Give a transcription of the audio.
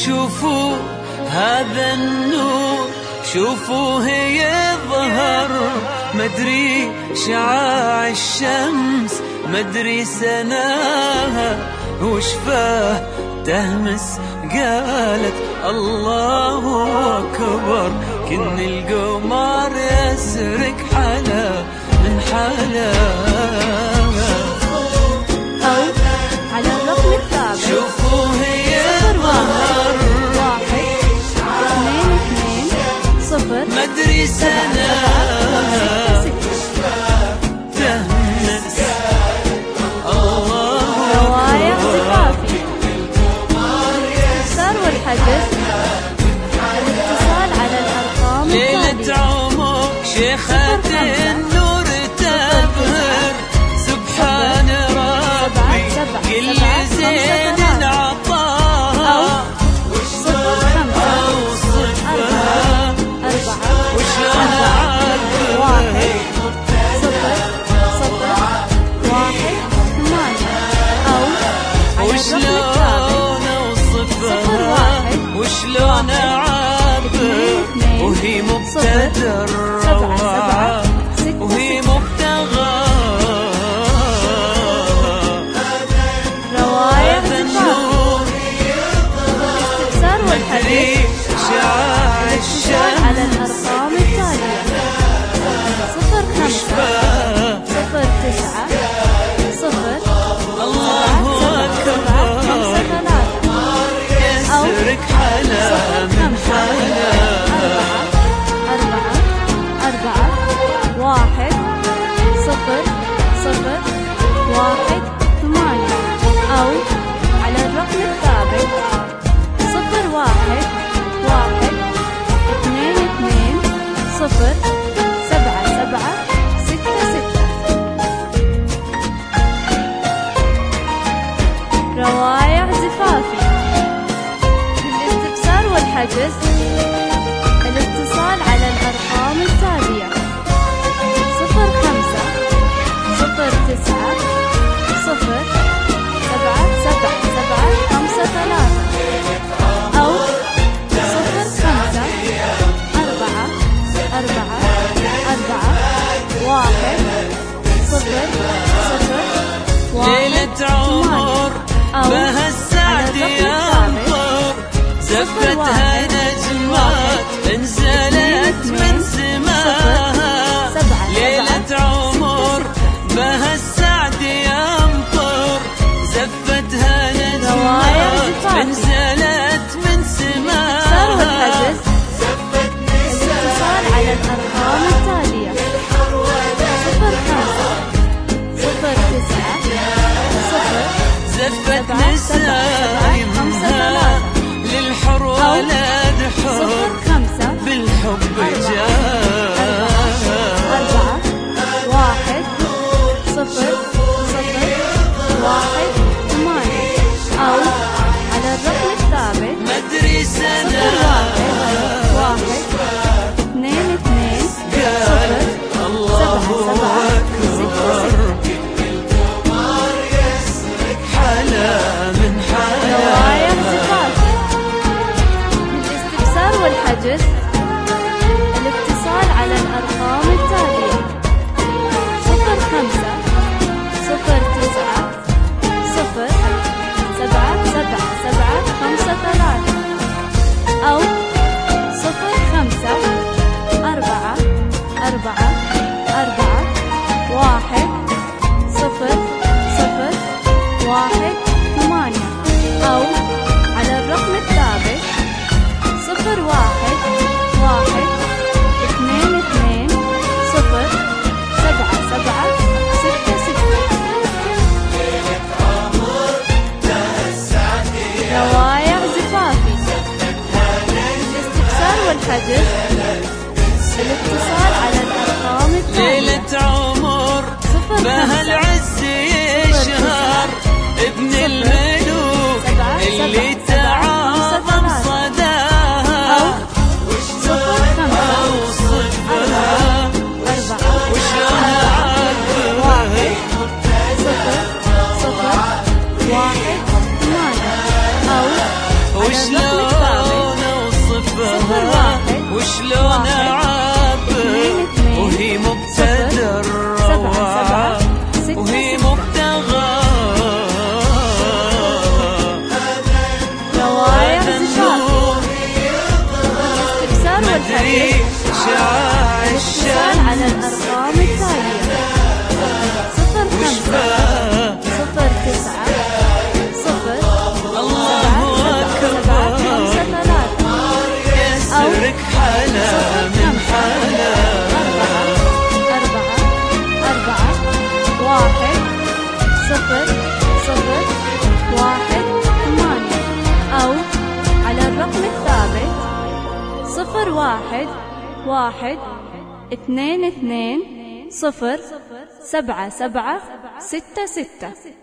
شوفوا هذا النور، شوفوا هي ظهر، مدري شعاع الشمس، مدري سناها وشفاه تهمس قالت الله أكبر. كن القمر يسرق حلا من حلا، أو على الرقم الثابت شوفوا هي ظهر، 1 2 2 0 مدري سناها تهمس الله. رواية زفافي، الاستفسار والحجز، الاتصال على الأرقام ليلة التالية: عمر شيخة النور تبهر، سبحان ربي كل زين عطاها، أوصفها وشلون أعبر، 1 0 0 1 8 أو وشلون أوصفها وشلون أعبر، وهي مبتدرة وهي مبتغى. رواية النور، الاستفسار والحديث، شعاع الاتصال على الأرقام التالية: 0 5 0 9 0 الله أكبر 5 3 يسرق حلا من حلا، 4 4 1 0 0 1 8 أو على الرقم الثابت 0 1 1 2 2 0 7 7 6 6. رواية زفافي، للاستفسار والحجز، الاتصال على الأرقام التالية: 0 5 0 9 0 7 7 7 5 3 أو 0 5 4 4 4 1 0 0 ليلة عمر بها السعد ينظر، زفتها نجمات انزلت من سماها. ليلة عمر بها السعد ينظر، زفتها نجمات انزلت من سماها. الاتصال على الأرقام التالية: 0 5 0 9 0 زفت نسايمها للحر ولد حر، 0 5 بالحب جاء 4 1 0 0 1 8 أو على الرقم الثابت مدري سنة 1 2 2 0 الله 7 7 6 حلا من حلا. رواية زفافي، للاستفسار والحجز، الاتصال على الأرقام التالية: 0 5 0 9 0 7 7 7 5 3 أو 0 5 4 4 4 1 0 0 1 8 أو على الرقم الثابت 0 1 1 2 2 0 7 7 6 6. رواية زفافي، الاستفسار والحجز، الاتصال على الأرقام التالية: ليلة عمر بها العز يشهر، ابن الملوك اللي تعاظم صداها، أوصفها وشلون أعبر، 0 0 1 8 أو وشلون وشلون اعبر وهي مبتدى الروعة وهي مبتغى روايح زفافي. الاستفسار مدري والحديث شعاع الاتصال على الشمس الأرقام التالية: 05 09 الله أكبر 0753 يسرك حلا من حلا 441 أو على الرقم الثابت 0112207766.